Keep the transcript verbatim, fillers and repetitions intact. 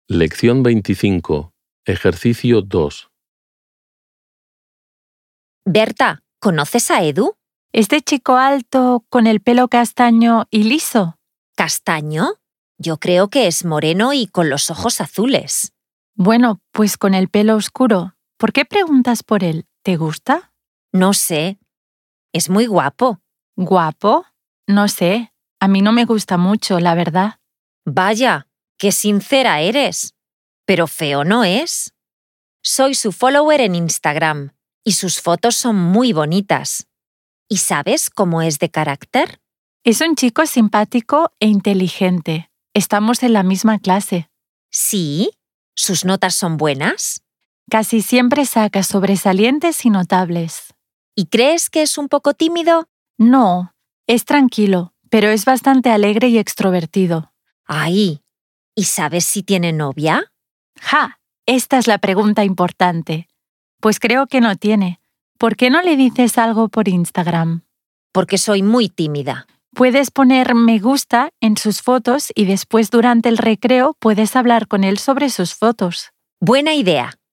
Lección veinticinco. Ejercicio dos. Berta, ¿conoces a Edu? ¿Este chico alto con el pelo castaño y liso? ¿Castaño? Yo creo que es moreno y con los ojos azules. Bueno, pues con el pelo oscuro. ¿Por qué preguntas por él? ¿Te gusta? No sé. Es muy guapo. ¿Guapo? No sé. A mí no me gusta mucho, la verdad. Vaya, qué sincera eres. Pero feo no es. Soy su follower en Instagram y sus fotos son muy bonitas. ¿Y sabes cómo es de carácter? Es un chico simpático e inteligente. Estamos en la misma clase. ¿Sí? ¿Sus notas son buenas? Casi siempre saca sobresalientes y notables. ¿Y crees que es un poco tímido? No, es tranquilo, pero es bastante alegre y extrovertido. ¡Ay! ¿Y sabes si tiene novia? ¡Ja! Esta es la pregunta importante. Pues creo que no tiene. ¿Por qué no le dices algo por Instagram? Porque soy muy tímida. Puedes poner me gusta en sus fotos y después durante el recreo puedes hablar con él sobre sus fotos. Buena idea.